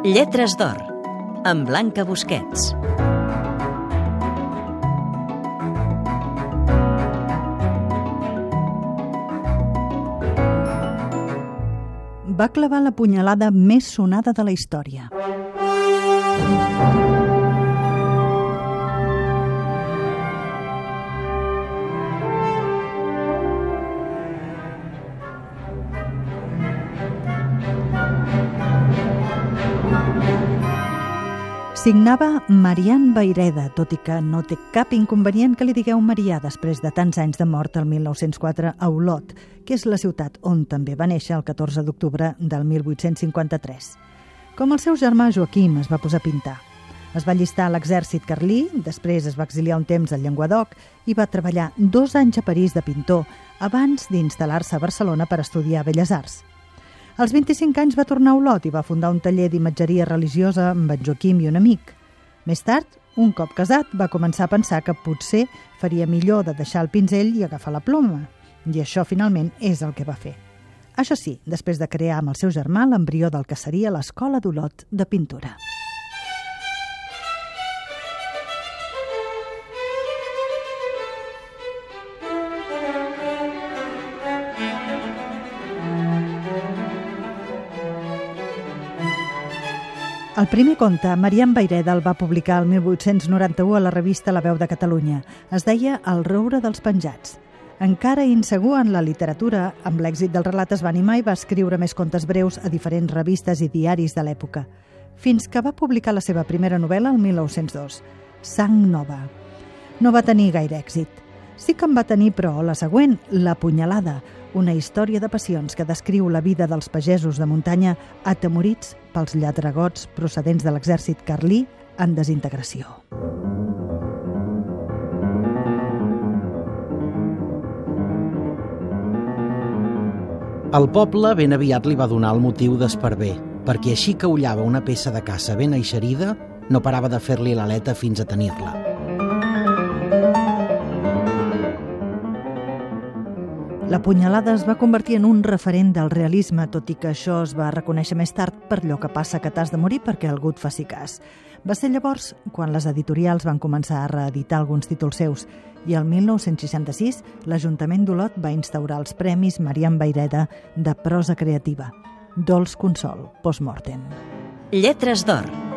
Lletres d'or, amb Blanca Busquets. Va clavar la punyalada més sonada de la història. Signava Marian Vayreda, tot i que no té cap inconvenient que li digueu Marià després de tants anys de mort el 1904 a Olot, que és la ciutat on també va néixer el 14 d'octubre del 1853. Com el seu germà Joaquim es va posar a pintar. Es va allistar a l'exèrcit carlí, després es va exiliar un temps al Llenguadoc i va treballar 2 anys a París de pintor abans d'instal·lar-se a Barcelona per estudiar Belles Arts. Als 25 anys va tornar a Olot i va fundar un taller d'imatgeria religiosa amb en Joaquim i un amic. Més tard, un cop casat, va començar a pensar que potser faria millor de deixar el pinzell i agafar la ploma. I això finalment és el que va fer. Això sí, després de crear amb el seu germà l'embrió del que seria l'Escola d'Olot de Pintura. El primer conte, Marian Vayreda el va publicar el 1891 a la revista La Veu de Catalunya. Es deia El roure dels penjats. Encara insegur en la literatura, amb l'èxit del relat es va animar i va escriure més contes breus a diferents revistes i diaris de l'època, fins que va publicar la seva primera novel·la el 1902, Sang nova. No va tenir gaire èxit. Sí que en va tenir, però, la següent, La punyalada, una història de passions que descriu la vida dels pagesos de muntanya atemorits pels lladregots procedents de l'exèrcit carlí en desintegració. El poble ben aviat li va donar el motiu d'esparver, perquè així que ullava una peça de caça ben eixerida, no parava de fer-li l'aleta fins a tenir-la. La punyalada es va convertir en un referent del realisme, tot i que això es va reconèixer més tard per allò que passa que t'has de morir perquè algú et faci cas. Va ser llavors quan les editorials van començar a reeditar alguns títols seus i el 1966 l'Ajuntament d'Olot va instaurar els Premis Marian Vayreda de prosa creativa. Dolç consol, postmortem. Lletres d'or,